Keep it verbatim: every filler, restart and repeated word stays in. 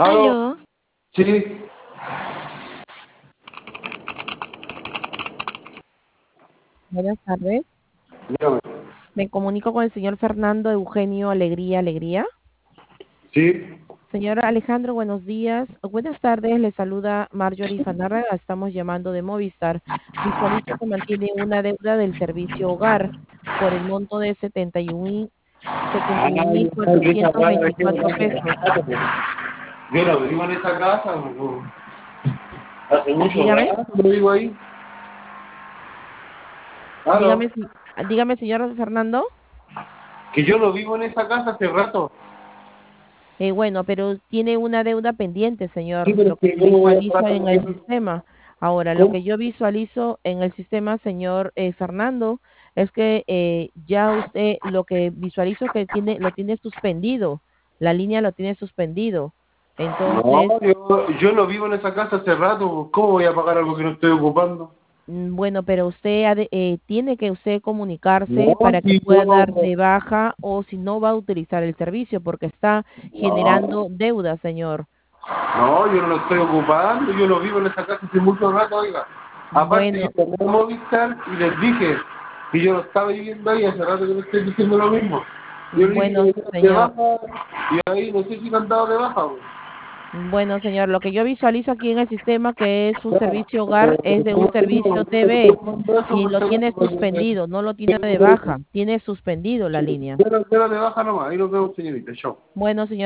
Aló, Aló, sí, Buenas tardes. dígame. Me comunico con el señor Fernando Eugenio Alegría Alegría. Sí, Señor Alejandro, buenos días. Buenas tardes, le saluda Marjorie Fanarra. Estamos llamando de Movistar. Visualizo que mantiene una deuda del servicio hogar por el monto de setenta y un mil setenta y un mil ay, ay, que esa cuatrocientos plata que veinticuatro pesos. yo no vivo en esa casa, no. Hace mucho Dígame, rato que vivo ahí. dígame, Aló, si- dígame, señor Fernando. que yo no vivo en esa casa hace rato. Eh, bueno, pero tiene una deuda pendiente, Sí, señor, pero lo es que que yo no voy a visualizo pagar en lo el que... sistema. Ahora, lo ¿Cómo? que yo visualizo en el sistema, señor eh, Fernando, es que eh, ya usted lo que visualizo que tiene, lo tiene suspendido, la línea lo tiene suspendido. No, Entonces, yo, yo no vivo en esa casa hace rato. ¿Cómo voy a pagar algo que no estoy ocupando? mm, bueno, pero usted ha de- eh, tiene que usted comunicarse No, para que si pueda yo... dar de baja o si no va a utilizar el servicio porque está No, generando deuda, señor. no, yo no lo estoy ocupando. Yo no vivo en esa casa hace mucho rato, oiga. Aparte, yo Bueno. llamé a Movistar y les dije que yo no estaba viviendo ahí, hace rato que me estoy diciendo lo mismo. Yo le dije que Bueno, me dieran de señor. baja y ahí no sé si me han dado de baja. Pues. Bueno, señor, lo que yo visualizo aquí en el sistema que es un Ya, servicio hogar es eh, de un como te digo, servicio yo le estoy T V tomando eso y por lo si tiene acaso, porque suspendido, no lo tiene tengo de derecho. baja, tiene suspendido la línea. Pero, pero de baja nomás, ahí nos vemos, señorita, chao. Bueno, señor.